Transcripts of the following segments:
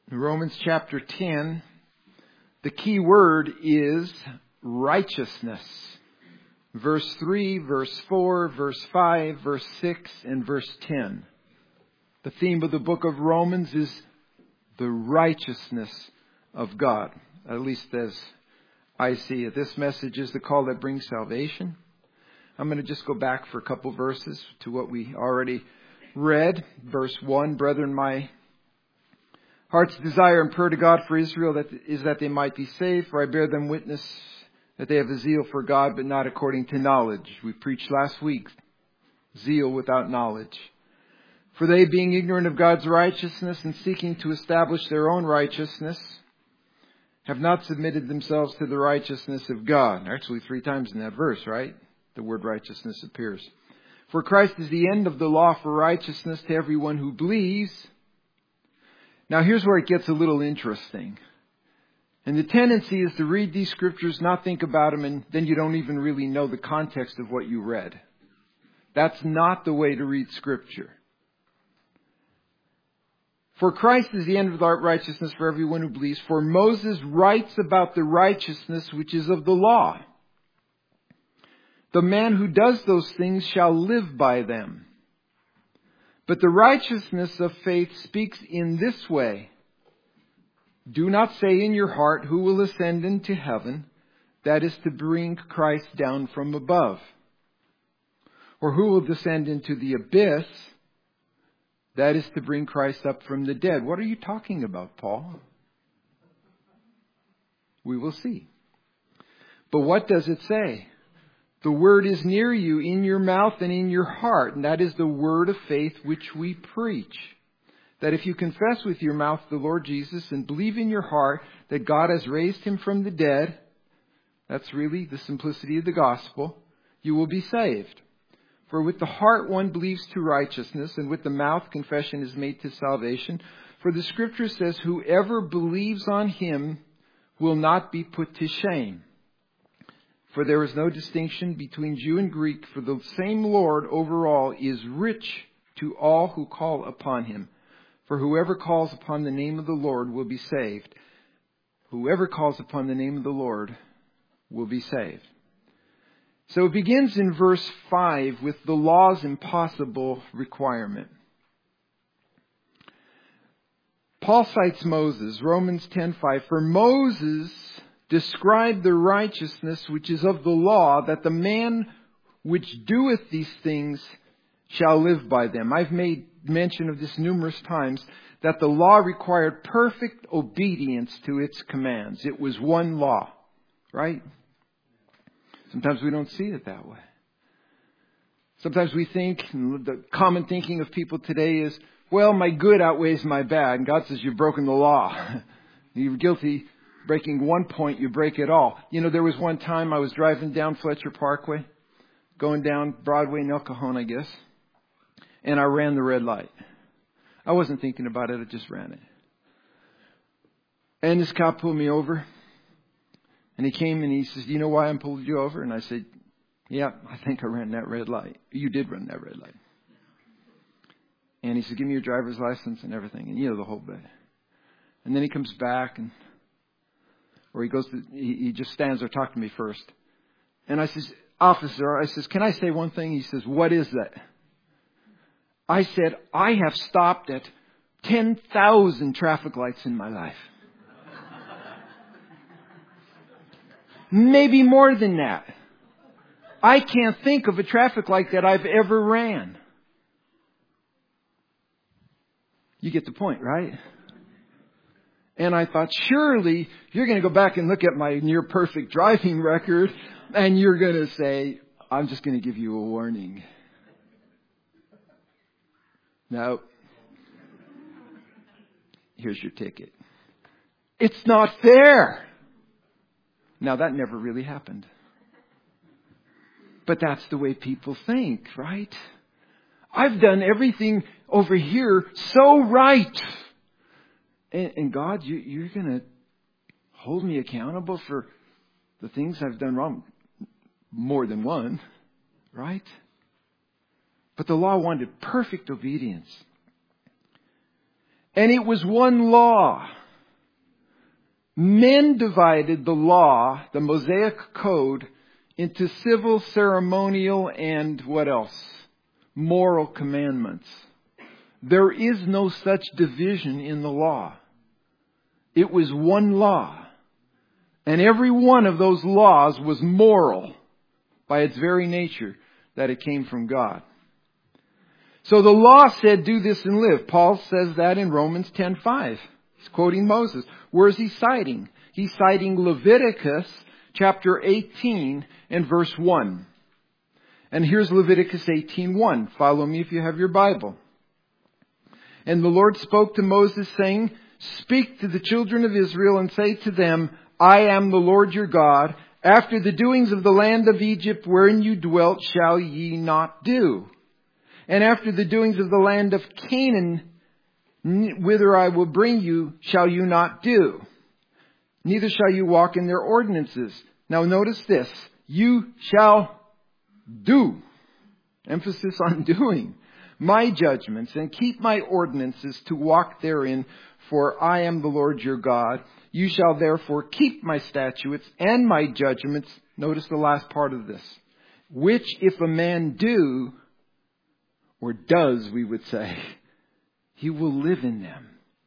In Romans chapter 10, the key word is righteousness. Verse 3, verse 4, verse 5, verse 6, and verse 10. The theme of the book of Romans is the righteousness of God, at least as I see it. This message is the call that brings salvation. I'm going to just go back for a couple verses to what we already read. Verse 1, brethren, my heart's desire and prayer to God for Israel is that they might be saved, for I bear them witness that they have a zeal for God, but not according to knowledge. We preached last week, zeal without knowledge. For they, being ignorant of God's righteousness and seeking to establish their own righteousness, have not submitted themselves to the righteousness of God. Actually, 3 times in that verse, right? The word righteousness appears. For Christ is the end of the law for righteousness to everyone who believes. Now here's where it gets a little interesting. And the tendency is to read these scriptures, not think about them, and then you don't even really know the context of what you read. That's not the way to read scripture. For Christ is the end of the righteousness for everyone who believes. For Moses writes about the righteousness which is of the law. The man who does those things shall live by them. But the righteousness of faith speaks in this way. Do not say in your heart, who will ascend into heaven? That is to bring Christ down from above. Or who will descend into the abyss? That is to bring Christ up from the dead. What are you talking about, Paul? We will see. But what does it say? The word is near you, in your mouth and in your heart. And that is the word of faith which we preach. That if you confess with your mouth the Lord Jesus and believe in your heart that God has raised him from the dead, that's really the simplicity of the gospel, you will be saved. For with the heart one believes to righteousness, and with the mouth confession is made to salvation. For the scripture says, whoever believes on him will not be put to shame. For there is no distinction between Jew and Greek, for the same Lord over all is rich to all who call upon him. For whoever calls upon the name of the Lord will be saved. Whoever calls upon the name of the Lord will be saved. So it begins in verse 5 with the law's impossible requirement. Paul cites Moses, Romans 10:5. For Moses described the righteousness which is of the law, that the man which doeth these things shall live by them. I've made mention of this numerous times, that the law required perfect obedience to its commands. It was one law, right? Sometimes we don't see it that way. Sometimes we think, the common thinking of people today is, well, my good outweighs my bad. And God says, you've broken the law. You're guilty. Breaking one point, you break it all. You know, there was one time I was driving down Fletcher Parkway, going down Broadway in El Cajon, I guess, and I ran the red light. I wasn't thinking about it, I just ran it. And this cop pulled me over, and he came and he says, do you know why I pulled you over? And I said, yeah, I think I ran that red light. You did run that red light. And he said, give me your driver's license and everything, and you know the whole bit. And then he comes back and or he just stands there talking to me first. And I says, officer, can I say one thing? He says, what is that? I said, I have stopped at 10,000 traffic lights in my life. Maybe more than that. I can't think of a traffic light that I've ever ran. You get the point, right? And I thought, surely you're going to go back and look at my near perfect driving record and you're going to say, I'm just going to give you a warning. No. Here's your ticket. It's not fair. Now that never really happened. But that's the way people think, right? I've done everything over here so right. And God, you're going to hold me accountable for the things I've done wrong. More than one, right? But the law wanted perfect obedience. And it was one law. Men divided the law, the Mosaic Code, into civil, ceremonial, and what else? Moral commandments. There is no such division in the law. It was one law. And every one of those laws was moral by its very nature, that it came from God. So the law said, do this and live. Paul says that in Romans 10:5. He's quoting Moses. Where is he citing? He's citing Leviticus chapter 18 and verse 1. And here's Leviticus 18:1. Follow me if you have your Bible. And the Lord spoke to Moses, saying, speak to the children of Israel and say to them, I am the Lord your God. After the doings of the land of Egypt wherein you dwelt shall ye not do. And after the doings of the land of Canaan, whither I will bring you, shall you not do. Neither shall you walk in their ordinances. Now notice this. You shall do. Emphasis on doing. My judgments and keep my ordinances to walk therein, for I am the Lord your God. You shall therefore keep my statutes and my judgments. Notice the last part of this. Which if a man do, or does, we would say, he will live in them.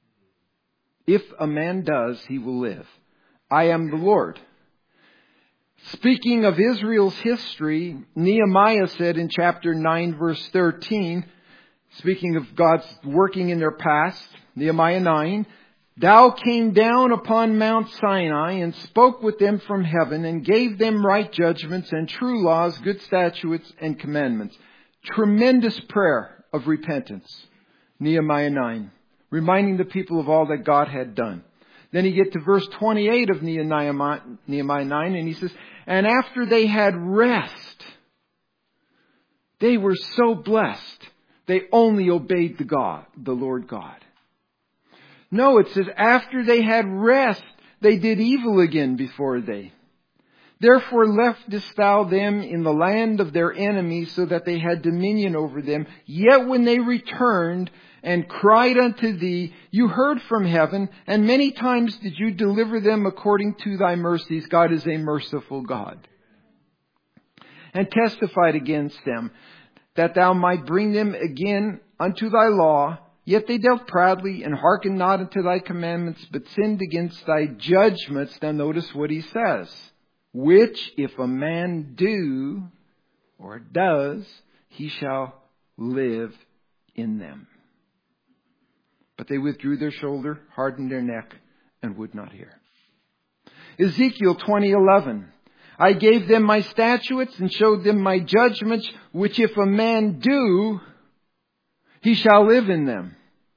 If a man does, he will live. I am the Lord. Speaking of Israel's history, Nehemiah said in chapter 9, verse 13, speaking of God's working in their past, Nehemiah 9, Thou came down upon Mount Sinai and spoke with them from heaven and gave them right judgments and true laws, good statutes and commandments. Tremendous prayer of repentance. Nehemiah 9. Reminding the people of all that God had done. Then you get to verse 28 of Nehemiah 9 and he says, and after they had rest, they were so blessed, they only obeyed the Lord God. No, it says after they had rest, they did evil again before they. Therefore leftest thou them in the land of their enemies, so that they had dominion over them. Yet when they returned and cried unto thee, you heard from heaven, and many times did you deliver them according to thy mercies. God is a merciful God. And testified against them, that thou might bring them again unto thy law. Yet they dealt proudly and hearkened not unto thy commandments, but sinned against thy judgments. Now notice what he says. Which if a man do or does, he shall live in them. But they withdrew their shoulder, hardened their neck, and would not hear. Ezekiel 20:11. I gave them my statutes and showed them my judgments, which if a man do, he shall live in them.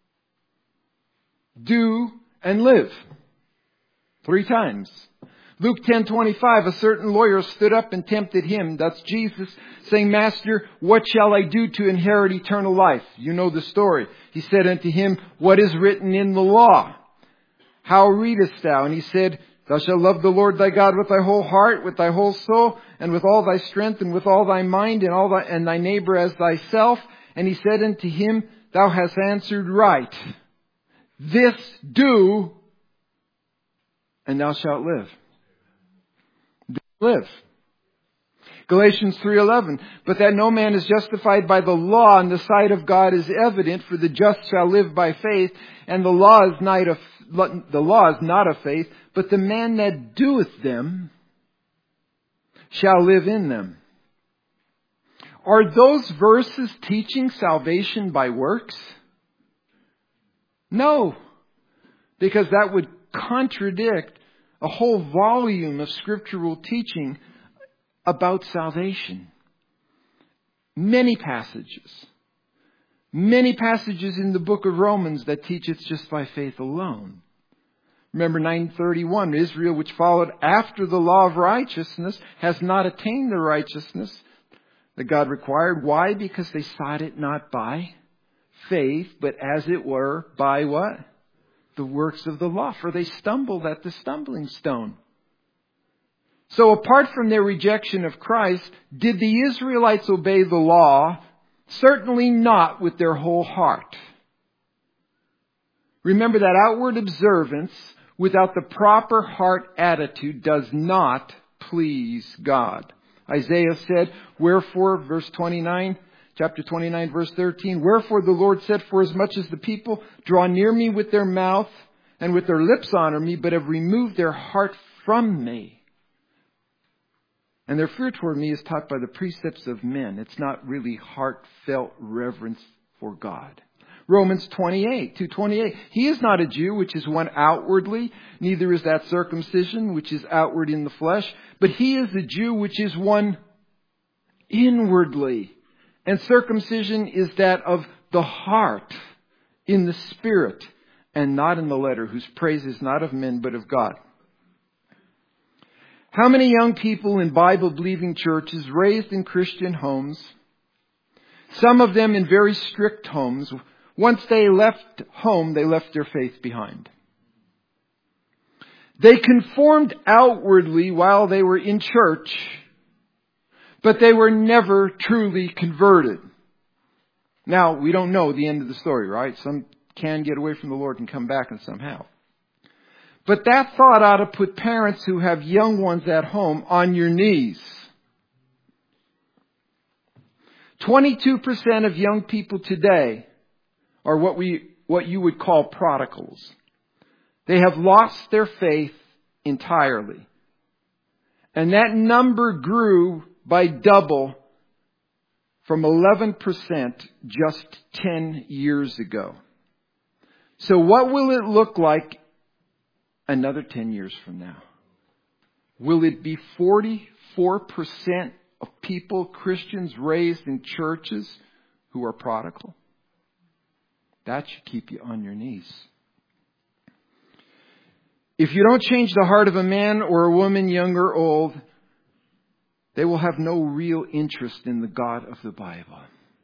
Do and live. 3 times. Luke 10:25, a certain lawyer stood up and tempted him, that's Jesus, saying, Master, what shall I do to inherit eternal life? You know the story. He said unto him, what is written in the law? How readest thou? And he said, Thou shalt love the Lord thy God with thy whole heart, with thy whole soul, and with all thy strength, and with all thy mind, and thy neighbor as thyself. And he said unto him, Thou hast answered right. This do, and thou shalt live. Live. Galatians 3:11. But that no man is justified by the law in the sight of God is evident, for the just shall live by faith, and the law is not of faith, but the man that doeth them shall live in them. Are those verses teaching salvation by works? No, because that would contradict a whole volume of scriptural teaching about salvation. Many passages in the book of Romans that teach it's just by faith alone. Remember 9:31, Israel, which followed after the law of righteousness, has not attained the righteousness that God required. Why? Because they sought it not by faith, but as it were, by what? The works of the law, for they stumbled at the stumbling stone. So apart from their rejection of Christ, did the Israelites obey the law? Certainly not with their whole heart. Remember that outward observance without the proper heart attitude does not please God. Isaiah said, wherefore, verse 29, chapter 29, verse 13, wherefore the Lord said, for as much as the people draw near me with their mouth and with their lips honor me, but have removed their heart from me. And their fear toward me is taught by the precepts of men. It's not really heartfelt reverence for God. Romans 28, 2:28. He is not a Jew, which is one outwardly, neither is that circumcision, which is outward in the flesh, but he is a Jew, which is one inwardly. And circumcision is that of the heart, in the spirit, and not in the letter, whose praise is not of men, but of God. How many young people in Bible-believing churches raised in Christian homes, some of them in very strict homes, once they left home, they left their faith behind. They conformed outwardly while they were in church, but they were never truly converted. Now, we don't know the end of the story, right? Some can get away from the Lord and come back and somehow. But that thought ought to put parents who have young ones at home on your knees. 22% of young people today are what you would call prodigals. They have lost their faith entirely. And that number grew by double from 11% just 10 years ago. So what will it look like another 10 years from now? Will it be 44% of people, Christians raised in churches, who are prodigal? That should keep you on your knees. If you don't change the heart of a man or a woman, young or old, they will have no real interest in the God of the Bible.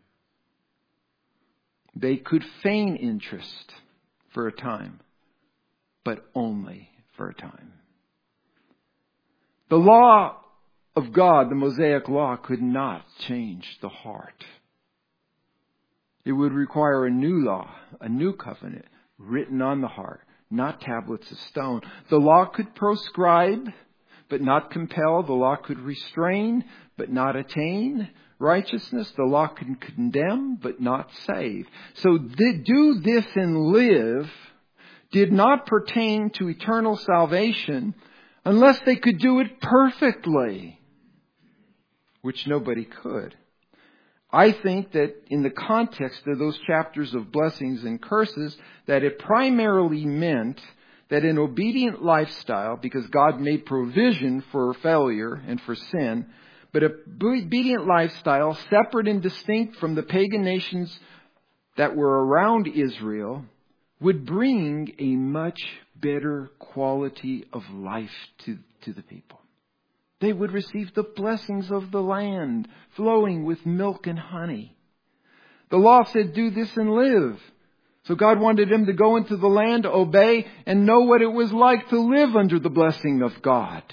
They could feign interest for a time, but only for a time. The law of God, the Mosaic law, could not change the heart. It would require a new law, a new covenant, written on the heart, not tablets of stone. The law could proscribe, but not compel. The law could restrain, but not attain righteousness. The law could condemn, but not save. So do this and live did not pertain to eternal salvation unless they could do it perfectly, which nobody could. I think that in the context of those chapters of blessings and curses, that it primarily meant that an obedient lifestyle, because God made provision for failure and for sin, but an obedient lifestyle separate and distinct from the pagan nations that were around Israel, would bring a much better quality of life to the people. They would receive the blessings of the land, flowing with milk and honey. The law said, do this and live. So God wanted them to go into the land, obey, and know what it was like to live under the blessing of God.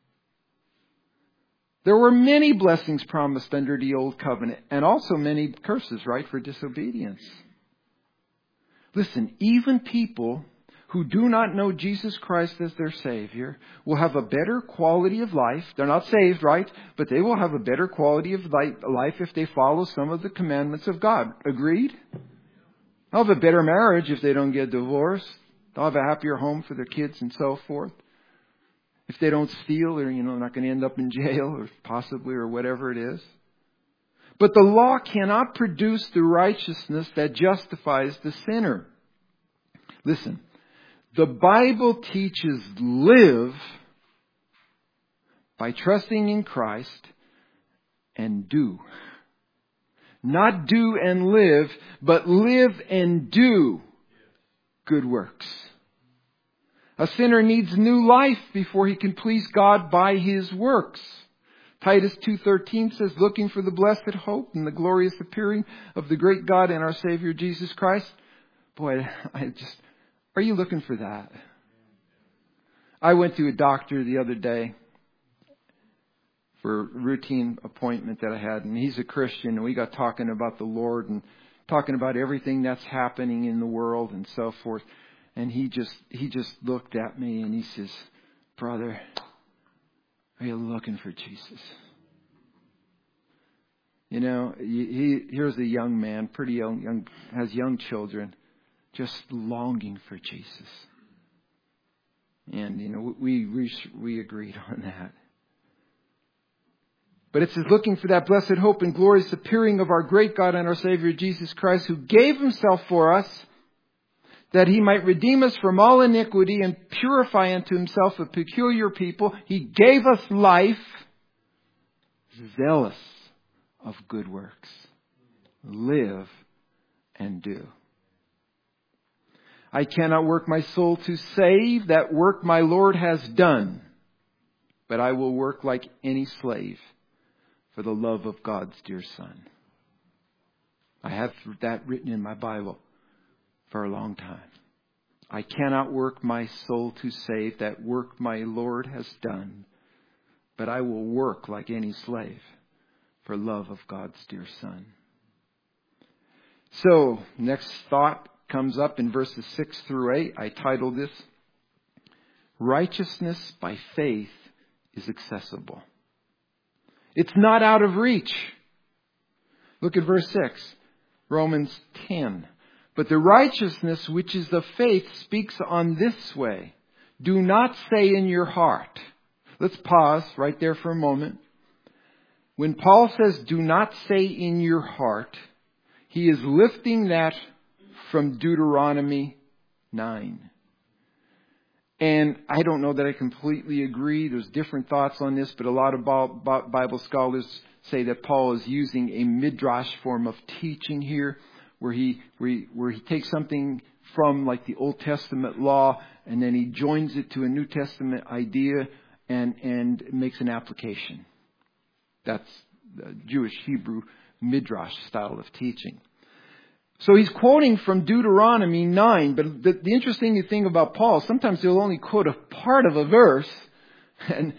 There were many blessings promised under the Old Covenant, and also many curses, right, for disobedience. Listen, even people who do not know Jesus Christ as their Savior will have a better quality of life. They're not saved, right? But they will have a better quality of life if they follow some of the commandments of God. Agreed? They'll have a better marriage if they don't get divorced. They'll have a happier home for their kids and so forth. If they don't steal, they're not going to end up in jail or possibly or whatever it is. But the law cannot produce the righteousness that justifies the sinner. Listen. The Bible teaches live by trusting in Christ and do. Not do and live, but live and do good works. A sinner needs new life before he can please God by his works. Titus 2:13 says, looking for the blessed hope and the glorious appearing of the great God and our Savior Jesus Christ. Boy, are you looking for that? I went to a doctor the other day for a routine appointment that I had, and he's a Christian, and we got talking about the Lord and talking about everything that's happening in the world and so forth. And he just looked at me and he says, "Brother, are you looking for Jesus?" You know, here's a young man, pretty young, has young children, just longing for Jesus. And, you know, we agreed on that. But it says, looking for that blessed hope and glorious appearing of our great God and our Savior Jesus Christ, who gave himself for us, that he might redeem us from all iniquity and purify unto himself a peculiar people. He gave us life, zealous of good works. Live and do. I cannot work my soul to save. That work my Lord has done. But I will work like any slave for the love of God's dear Son. I have that written in my Bible for a long time. I cannot work my soul to save. That work my Lord has done. But I will work like any slave for love of God's dear Son. So, next thought comes up in verses 6 through 8. I titled this, Righteousness by Faith is Accessible. It's not out of reach. Look at verse 6, Romans 10. But the righteousness which is of faith speaks on this way. Do not say in your heart. Let's pause right there for a moment. When Paul says, do not say in your heart, he is lifting that from Deuteronomy 9. And I don't know that I completely agree. There's different thoughts on this, but a lot of Bible scholars say that Paul is using a midrash form of teaching here, where he takes something from like the Old Testament law, and then he joins it to a New Testament idea and makes an application. That's the Jewish Hebrew midrash style of teaching. So he's quoting from Deuteronomy 9, but the interesting thing about Paul, sometimes he'll only quote a part of a verse and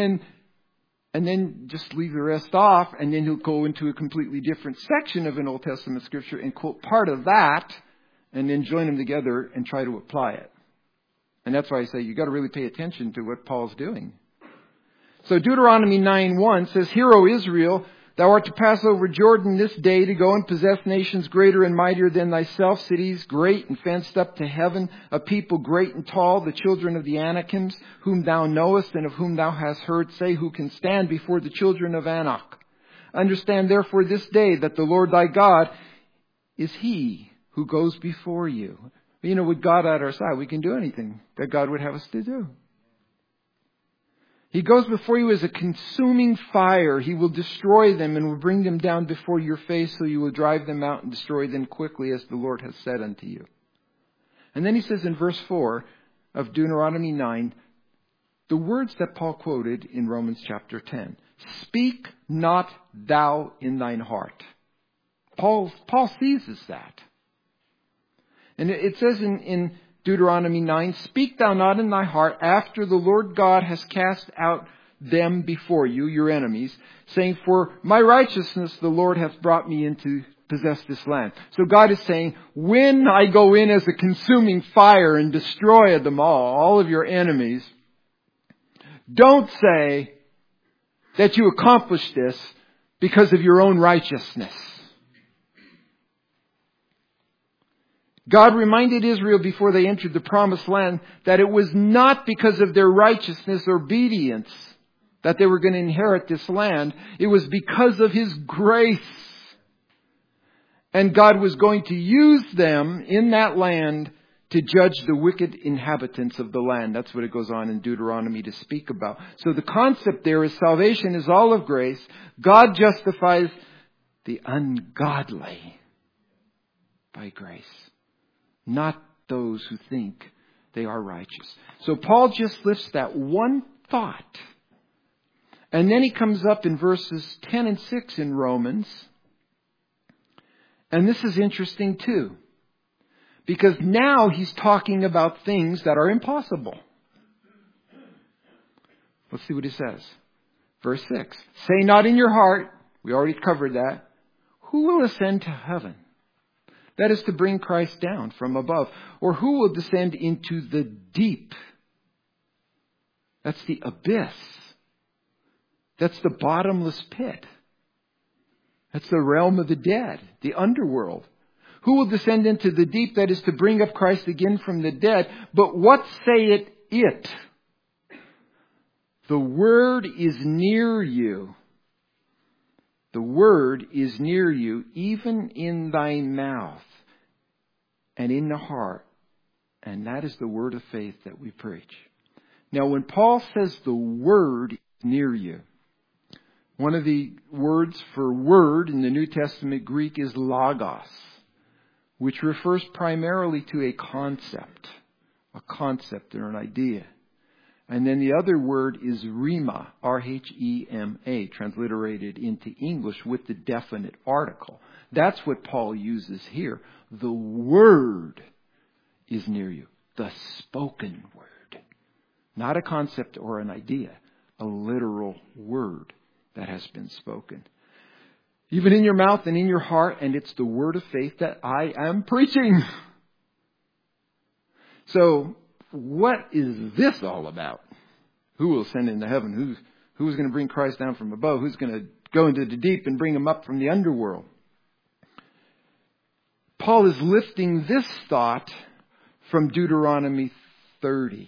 then just leave the rest off, and then he'll go into a completely different section of an Old Testament scripture and quote part of that, and then join them together and try to apply it. And that's why I say you got to really pay attention to what Paul's doing. So Deuteronomy 9:1 says, Hear, O Israel, thou art to pass over Jordan this day to go and possess nations greater and mightier than thyself, cities great and fenced up to heaven, a people great and tall, the children of the Anakims, whom thou knowest and of whom thou hast heard say, who can stand before the children of Anak. Understand therefore this day that the Lord thy God is he who goes before you. You know, with God at our side, we can do anything that God would have us to do. He goes before you as a consuming fire. He will destroy them and will bring them down before your face, so you will drive them out and destroy them quickly, as the Lord has said unto you. And then he says in verse 4 of Deuteronomy 9, the words that Paul quoted in Romans chapter 10. Speak not thou in thine heart. Paul seizes that. And it says in Deuteronomy 9, Speak thou not in thy heart after the Lord God has cast out them before you, your enemies, saying, For my righteousness the Lord hath brought me in to possess this land. So God is saying, when I go in as a consuming fire and destroy them all of your enemies, don't say that you accomplished this because of your own righteousness. God reminded Israel before they entered the promised land that it was not because of their righteousness or obedience that they were going to inherit this land. It was because of His grace. And God was going to use them in that land to judge the wicked inhabitants of the land. That's what it goes on in Deuteronomy to speak about. So the concept there is salvation is all of grace. God justifies the ungodly by grace, not those who think they are righteous. So Paul just lifts that one thought. And then he comes up in verses 10 and 6 in Romans. And this is interesting too. Because now he's talking about things that are impossible. Let's see what he says. Verse 6. Say not in your heart, we already covered that, who will ascend to heaven? That is to bring Christ down from above. Or who will descend into the deep? That's the abyss. That's the bottomless pit. That's the realm of the dead, the underworld. Who will descend into the deep? That is to bring up Christ again from the dead. But what saith it? The word is near you. The word is near you, even in thy mouth and in the heart. And that is the word of faith that we preach. Now, when Paul says the word is near you, one of the words for word in the New Testament Greek is logos, which refers primarily to a concept or an idea. And then the other word is rhema, R-H-E-M-A, transliterated into English with the definite article. That's what Paul uses here. The word is near you, the spoken word. Not a concept or an idea, a literal word that has been spoken. Even in your mouth and in your heart, and it's the word of faith that I am preaching. So, what is this all about? Who will ascend into heaven? Who's going to bring Christ down from above? Who's going to go into the deep and bring him up from the underworld? Paul is lifting this thought from Deuteronomy 30.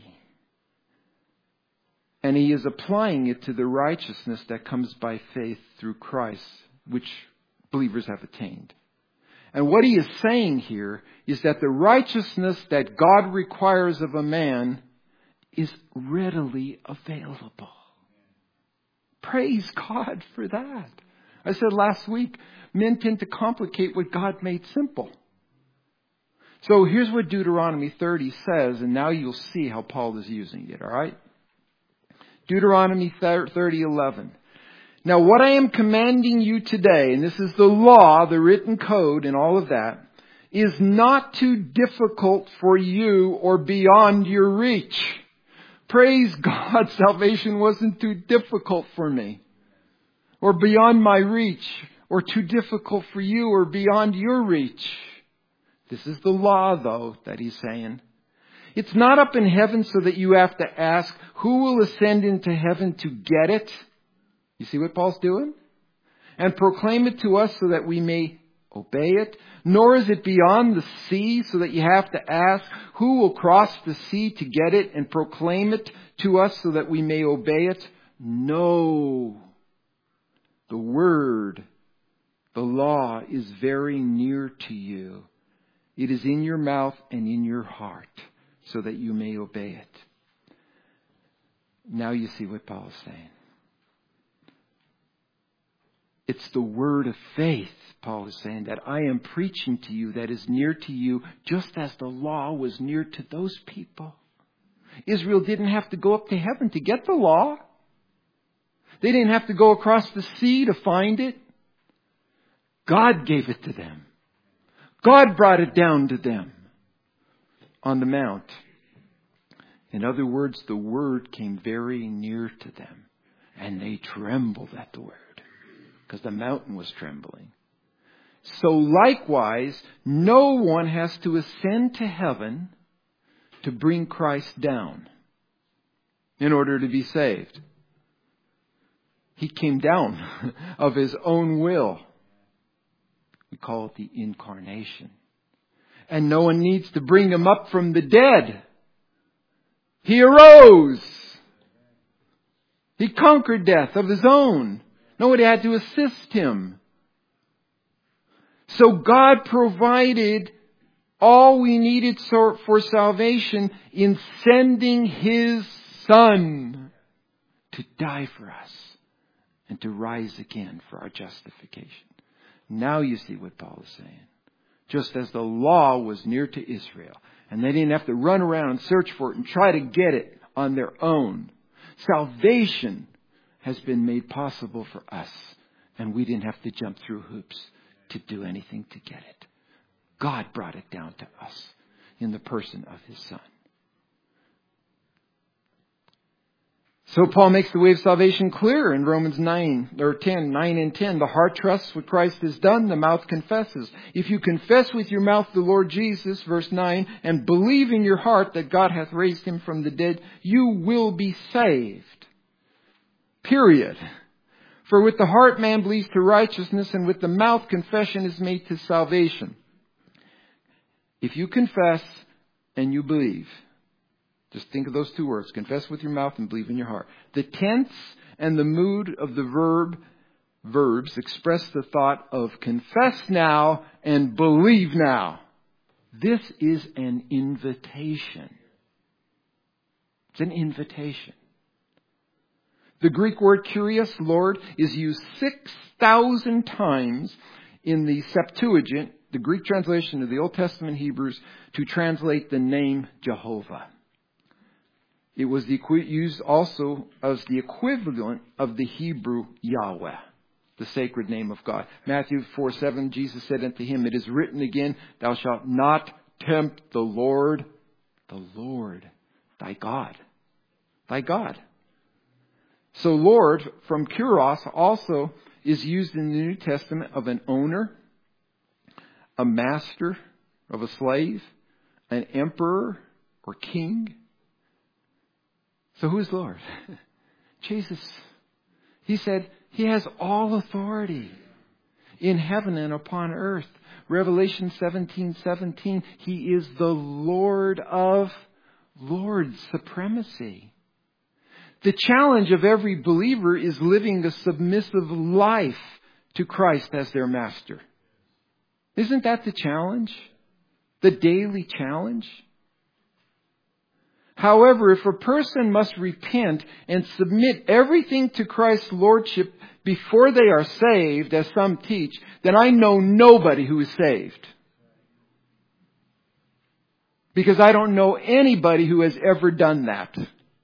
And he is applying it to the righteousness that comes by faith through Christ, which believers have attained. And what he is saying here is that the righteousness that God requires of a man is readily available. Praise God for that. I said last week, men tend to complicate what God made simple. So here's what Deuteronomy 30 says, and now you'll see how Paul is using it, all right? Deuteronomy 30:11. Now what I am commanding you today, and this is the law, the written code and all of that, is not too difficult for you or beyond your reach. Praise God, salvation wasn't too difficult for me or beyond my reach or too difficult for you or beyond your reach. This is the law, though, that he's saying. It's not up in heaven so that you have to ask, who will ascend into heaven to get it? You see what Paul's doing? And proclaim it to us so that we may obey it. Nor is it beyond the sea so that you have to ask, who will cross the sea to get it and proclaim it to us so that we may obey it? No. The word, the law is very near to you. It is in your mouth and in your heart, so that you may obey it. Now you see what Paul is saying. It's the word of faith, Paul is saying, that I am preaching to you that is near to you, just as the law was near to those people. Israel didn't have to go up to heaven to get the law. They didn't have to go across the sea to find it. God gave it to them. God brought it down to them on the mount. In other words, the word came very near to them, and they trembled at the word because the mountain was trembling. So likewise, no one has to ascend to heaven to bring Christ down in order to be saved. He came down of his own will. We call it the incarnation. And no one needs to bring him up from the dead. He arose. He conquered death of his own. Nobody had to assist him. So God provided all we needed for salvation in sending His Son to die for us and to rise again for our justification. Now you see what Paul is saying. Just as the law was near to Israel, and they didn't have to run around and search for it and try to get it on their own. Salvation has been made possible for us, and we didn't have to jump through hoops to do anything to get it. God brought it down to us in the person of His Son. So Paul makes the way of salvation clear in Romans 9 and 10. The heart trusts what Christ has done. The mouth confesses. If you confess with your mouth the Lord Jesus, verse 9, and believe in your heart that God hath raised him from the dead, you will be saved. Period. For with the heart man believes to righteousness, and with the mouth confession is made to salvation. If you confess and you believe, just think of those two words, confess with your mouth and believe in your heart. The tense and the mood of the verbs express the thought of confess now and believe now. This is an invitation. It's an invitation. The Greek word kurios, Lord, is used 6,000 times in the Septuagint, the Greek translation of the Old Testament Hebrews, to translate the name Jehovah. It was used also as the equivalent of the Hebrew Yahweh, the sacred name of God. Matthew 4:7, Jesus said unto him, it is written again, thou shalt not tempt the Lord, thy God. Thy God. So Lord, from Kyrios, also is used in the New Testament of an owner, a master of a slave, an emperor or king. So who is Lord? Jesus. He said he has all authority in heaven and upon earth. Revelation 17:17, he is the Lord of lords, supremacy. The challenge of every believer is living a submissive life to Christ as their master. Isn't that the challenge? The daily challenge? However, if a person must repent and submit everything to Christ's lordship before they are saved, as some teach, then I know nobody who is saved. Because I don't know anybody who has ever done that.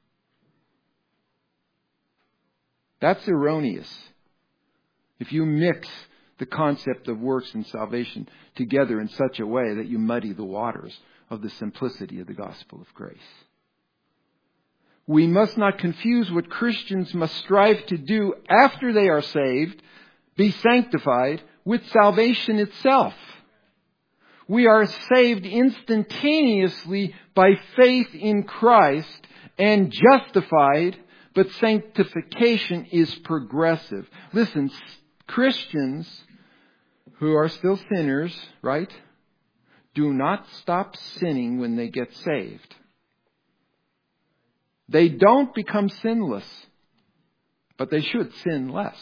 That's erroneous. If you mix the concept of works and salvation together in such a way that you muddy the waters of the simplicity of the gospel of grace. We must not confuse what Christians must strive to do after they are saved, be sanctified, with salvation itself. We are saved instantaneously by faith in Christ and justified, but sanctification is progressive. Listen, Christians who are still sinners, right, do not stop sinning when they get saved. They don't become sinless, but they should sin less.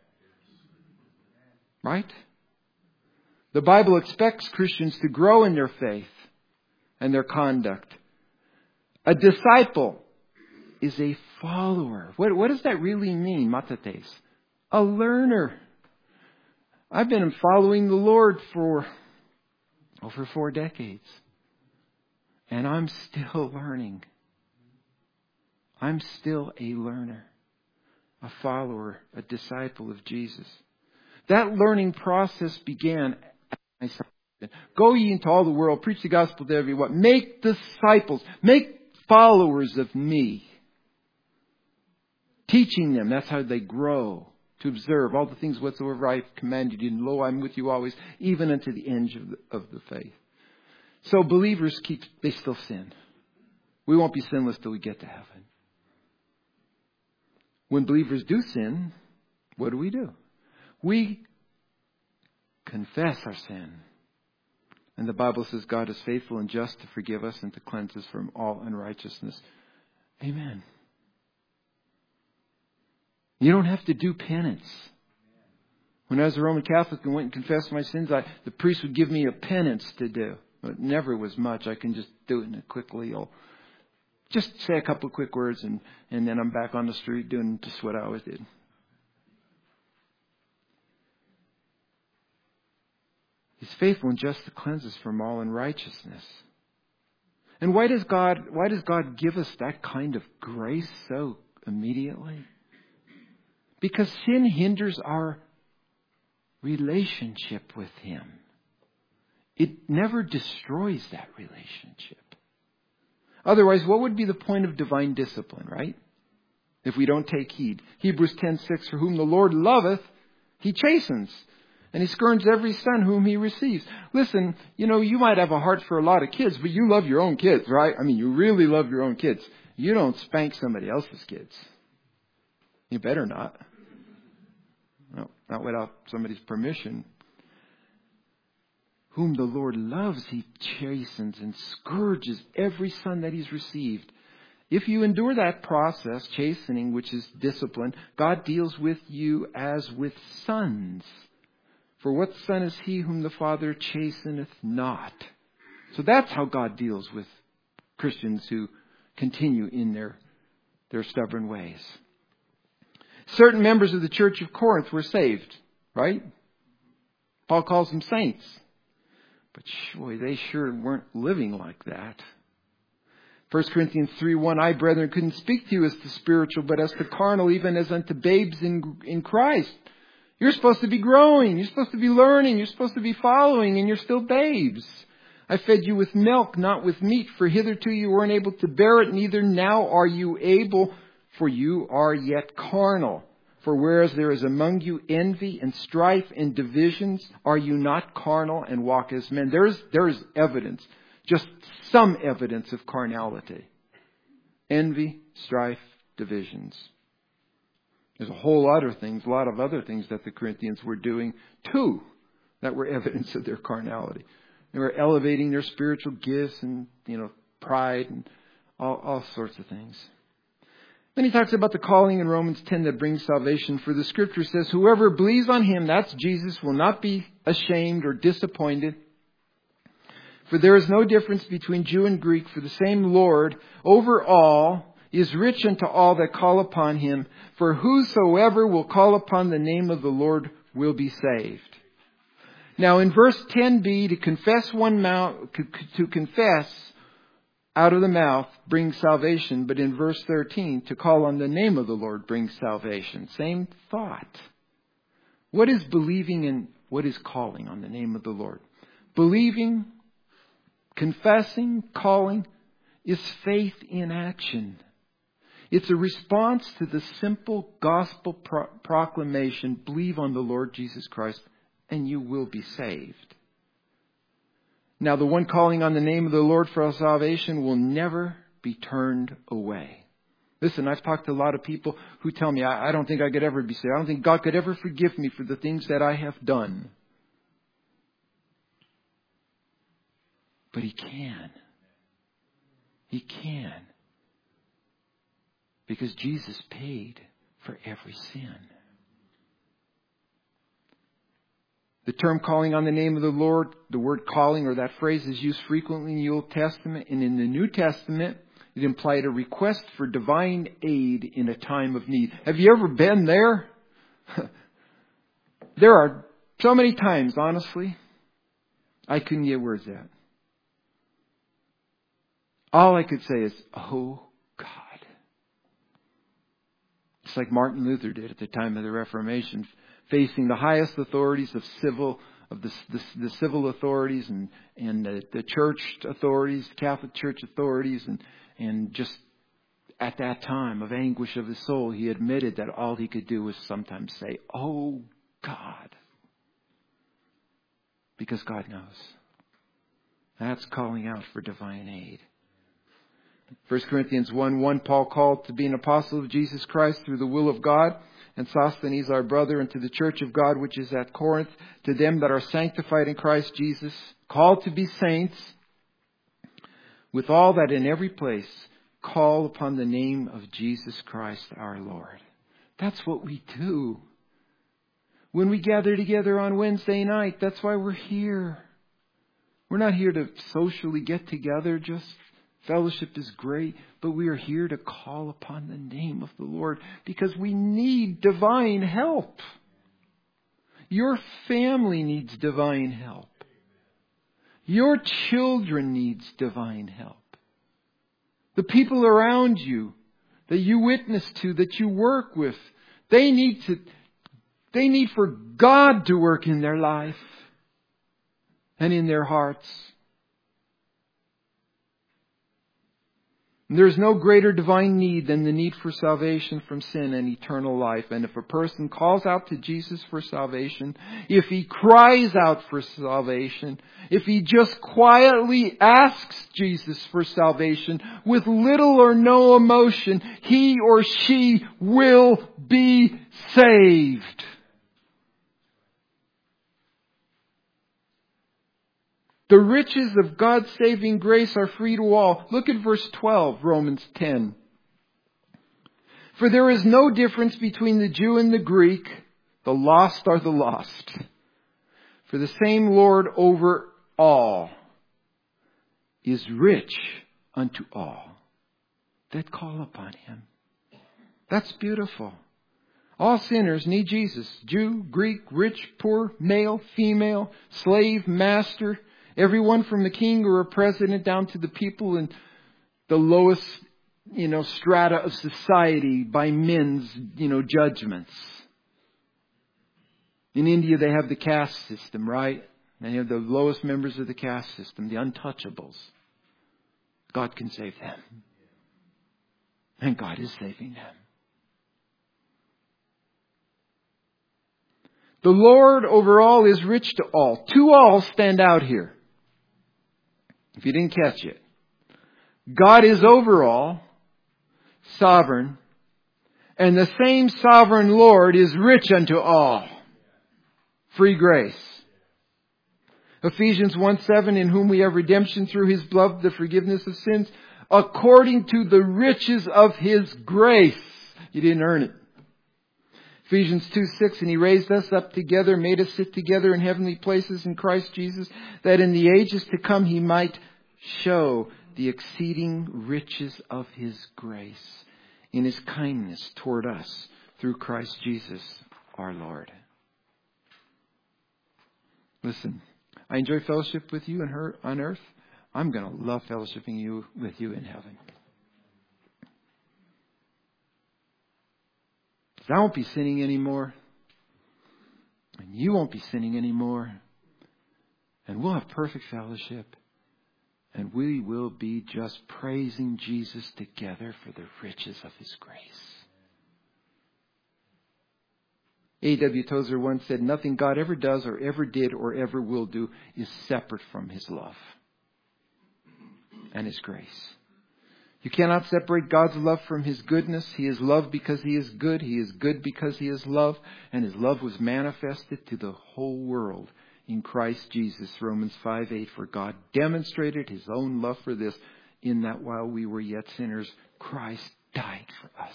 Right? The Bible expects Christians to grow in their faith and their conduct. A disciple is a follower. What does that really mean, matates? A learner. I've been following the Lord for over 4 decades. And I'm still learning. I'm still a learner, a follower, a disciple of Jesus. That learning process began at my salvation. Go ye into all the world, preach the gospel to everyone. Make disciples, make followers of me. Teaching them, that's how they grow. To observe all the things whatsoever I have commanded you. And lo, I'm with you always, even unto the end of the faith. So believers they still sin. We won't be sinless till we get to heaven. When believers do sin, what do? We confess our sin. And the Bible says God is faithful and just to forgive us and to cleanse us from all unrighteousness. Amen. You don't have to do penance. When I was a Roman Catholic and went and confessed my sins, the priest would give me a penance to do. It never was much. I can just do it in a quick little. Just say a couple of quick words and then I'm back on the street doing just what I always did. He's faithful and just to cleanse us from all unrighteousness. And why does God give us that kind of grace so immediately? Because sin hinders our relationship with Him. It never destroys that relationship. Otherwise, what would be the point of divine discipline, right? if we don't take heed. Hebrews 10:6, for whom the Lord loveth, He chastens. And He scourges every son whom He receives. Listen, you might have a heart for a lot of kids, but you love your own kids, right? I mean, you really love your own kids. You don't spank somebody else's kids. You better not. No, not without somebody's permission. Whom the Lord loves, He chastens and scourges every son that He's received. If you endure that process, chastening, which is discipline, God deals with you as with sons. For what son is he whom the Father chasteneth not? So that's how God deals with Christians who continue in their stubborn ways. Certain members of the church of Corinth were saved, right? Paul calls them saints. But boy, they sure weren't living like that. 1 Corinthians 3:1, I, brethren, couldn't speak to you as to spiritual, but as to carnal, even as unto babes in Christ. You're supposed to be growing. You're supposed to be learning. You're supposed to be following, and you're still babes. I fed you with milk, not with meat, for hitherto you weren't able to bear it, neither now are you able, for you are yet carnal. For whereas there is among you envy and strife and divisions, are you not carnal and walk as men? There is evidence, just some evidence of carnality. Envy, strife, divisions. There's a lot of other things that the Corinthians were doing too that were evidence of their carnality. They were elevating their spiritual gifts and, pride and all sorts of things. Then he talks about the calling in Romans 10 that brings salvation. For the scripture says, whoever believes on Him, that's Jesus, will not be ashamed or disappointed. For there is no difference between Jew and Greek, for the same Lord over all is rich unto all that call upon Him. For whosoever will call upon the name of the Lord will be saved. Now in verse 10b, to confess out of the mouth brings salvation. But in verse 13, to call on the name of the Lord brings salvation. Same thought. What is believing and what is calling on the name of the Lord? Believing, confessing, calling is faith in action. It's a response to the simple gospel proclamation, believe on the Lord Jesus Christ and you will be saved. Now the one calling on the name of the Lord for salvation will never be turned away. Listen, I've talked to a lot of people who tell me, I don't think I could ever be saved. I don't think God could ever forgive me for the things that I have done. But He can. He can. Because Jesus paid for every sin. The term calling on the name of the Lord, the word calling or that phrase is used frequently in the Old Testament. And in the New Testament, it implied a request for divine aid in a time of need. Have you ever been there? There are so many times, honestly, I couldn't get words out. All I could say is, oh God. It's like Martin Luther did at the time of the Reformation, facing the highest authorities of the civil authorities and the church authorities, Catholic Church authorities, and just at that time of anguish of his soul, he admitted that all he could do was sometimes say, oh God. Because God knows. That's calling out for divine aid. 1 Corinthians 1:1, Paul called to be an apostle of Jesus Christ through the will of God, and Sosthenes our brother, and to the church of God which is at Corinth, to them that are sanctified in Christ Jesus, called to be saints, with all that in every place call upon the name of Jesus Christ our Lord. That's what we do. When we gather together on Wednesday night, that's why we're here. We're not here to socially get together, just fellowship is great, but we are here to call upon the name of the Lord because we need divine help. Your family needs divine help. Your children needs divine help. The people around you that you witness to, that you work with, they need for God to work in their life and in their hearts. There's no greater divine need than the need for salvation from sin and eternal life. And if a person calls out to Jesus for salvation, if he cries out for salvation, if he just quietly asks Jesus for salvation with little or no emotion, he or she will be saved. The riches of God's saving grace are free to all. Look at verse 12, Romans 10. For there is no difference between the Jew and the Greek. The lost are the lost. For the same Lord over all is rich unto all that call upon Him. That's beautiful. All sinners need Jesus. Jew, Greek, rich, poor, male, female, slave, master. Everyone from the king or a president down to the people in the lowest, strata of society by men's, judgments. In India, they have the caste system, right? They have the lowest members of the caste system, the untouchables. God can save them. And God is saving them. The Lord over all is rich to all. Two all stand out here. If you didn't catch it. God is over all, sovereign, and the same sovereign Lord is rich unto all. Free grace. Ephesians 1:7, in whom we have redemption through His blood, the forgiveness of sins, according to the riches of His grace. You didn't earn it. Ephesians 2:6, and He raised us up together, made us sit together in heavenly places in Christ Jesus, that in the ages to come He might show the exceeding riches of His grace in His kindness toward us through Christ Jesus our Lord. Listen, I enjoy fellowship with you on earth. I'm going to love fellowshipping with you in heaven. I won't be sinning anymore. And you won't be sinning anymore. And we'll have perfect fellowship. And we will be just praising Jesus together for the riches of His grace. A.W. Tozer once said, nothing God ever does or ever did or ever will do is separate from His love and His grace. You cannot separate God's love from His goodness. He is love because He is good. He is good because He is love. And His love was manifested to the whole world in Christ Jesus. Romans 5:8. For God demonstrated His own love for this, in that while we were yet sinners, Christ died for us.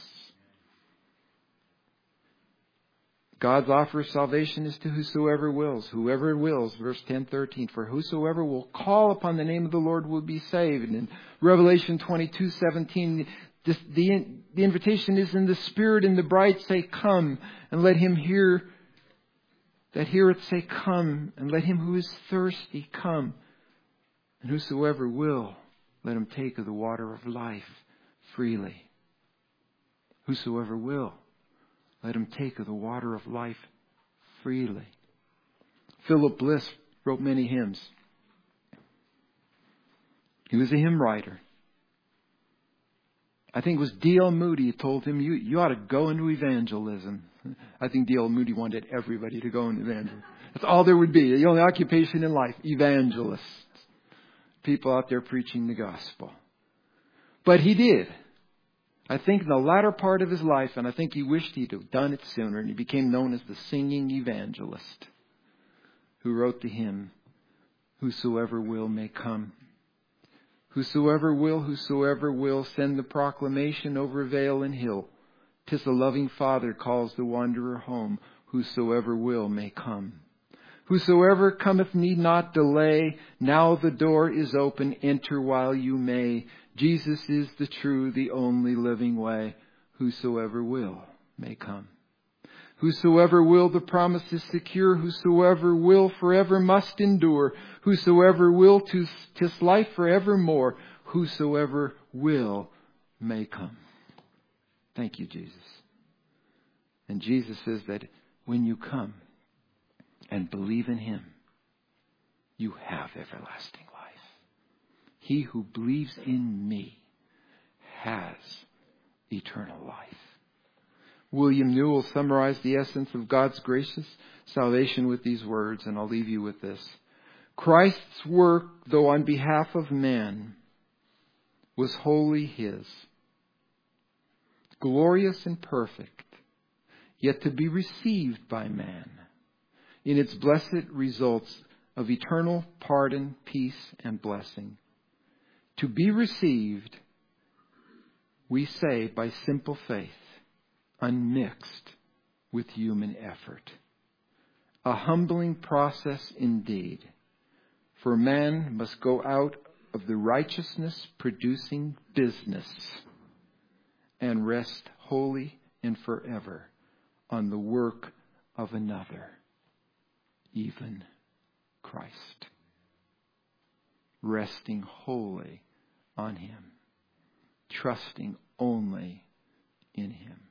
God's offer of salvation is to whosoever wills. Whoever wills, verse 10:13. For whosoever will call upon the name of the Lord will be saved. And in Revelation 22:17, the invitation is in the Spirit, and the bride say, come. And let him hear that heareth say, come. And let him who is thirsty come. And whosoever will, let him take of the water of life freely. Whosoever will, let him take of the water of life freely. Philip Bliss wrote many hymns. He was a hymn writer. I think it was D.L. Moody who told him, you ought to go into evangelism. I think D.L. Moody wanted everybody to go into evangelism. That's all there would be. The only occupation in life, evangelists. People out there preaching the gospel. But he did. I think in the latter part of his life, and I think he wished he'd have done it sooner, and he became known as the singing evangelist who wrote the hymn, whosoever will may come. Whosoever will, send the proclamation over vale and hill. 'Tis a loving Father calls the wanderer home. Whosoever will may come. Whosoever cometh need not delay. Now the door is open, enter while you may. Jesus is the true, the only living way. Whosoever will may come. Whosoever will, the promise is secure. Whosoever will forever must endure. Whosoever will, 'tis life forevermore. Whosoever will may come. Thank you, Jesus. And Jesus says that when you come and believe in Him, you have everlasting life. He who believes in me has eternal life. William Newell summarized the essence of God's gracious salvation with these words, and I'll leave you with this. Christ's work, though on behalf of man, was wholly His, glorious and perfect, yet to be received by man in its blessed results of eternal pardon, peace, and blessing. To be received, we say, by simple faith, unmixed with human effort. A humbling process indeed, for man must go out of the righteousness producing business and rest wholly and forever on the work of another, even Christ. Resting wholly on Him, trusting only in Him.